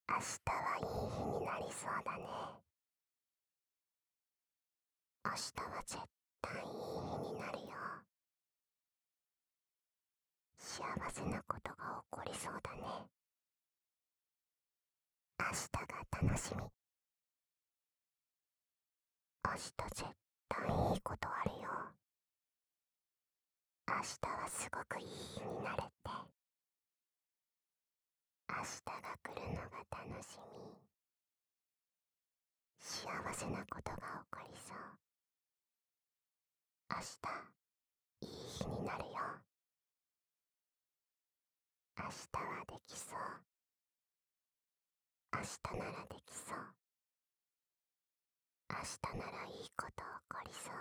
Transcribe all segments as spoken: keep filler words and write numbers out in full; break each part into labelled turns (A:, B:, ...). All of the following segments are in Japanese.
A: 明日はいい日になりそうだね。明日は絶対いい日になるよ。幸せなことが起こりそうだね。明日が楽しみ。明日絶対いいことあるよ。明日はすごくいい日になるって。明日が来るのが楽しみ。幸せなことが起こりそう。明日いい日になるよ。明日はできそう。明日ならできそう。明日ならいいこと起こりそう。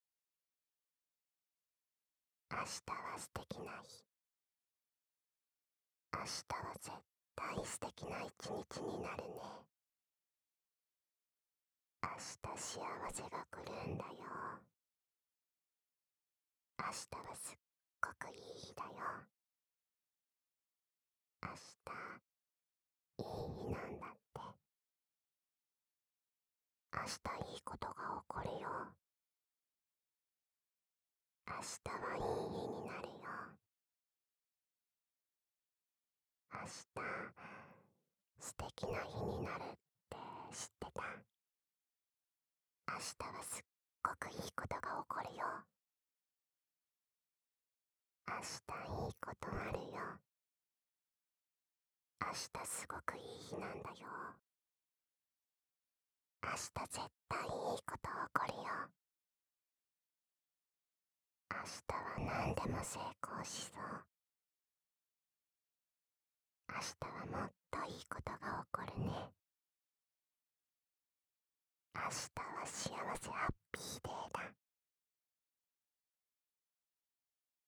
A: 明日は素敵な日。明日は絶対素敵な一日になるね。明日幸せが来るんだよ。明日はすっごくいい日だよ。明日いい日なんだって。明日いいことが起こるよ。明日はいい日になるよ。明日素敵な日になるって知ってた？明日はすっごくいいことが起こるよ。明日いいことあるよ。明日すごくいい日なんだよ。明日絶対いいこと起こるよ。明日は何でも成功しそう。明日はもっといいことが起こるね。明日は幸せハッピー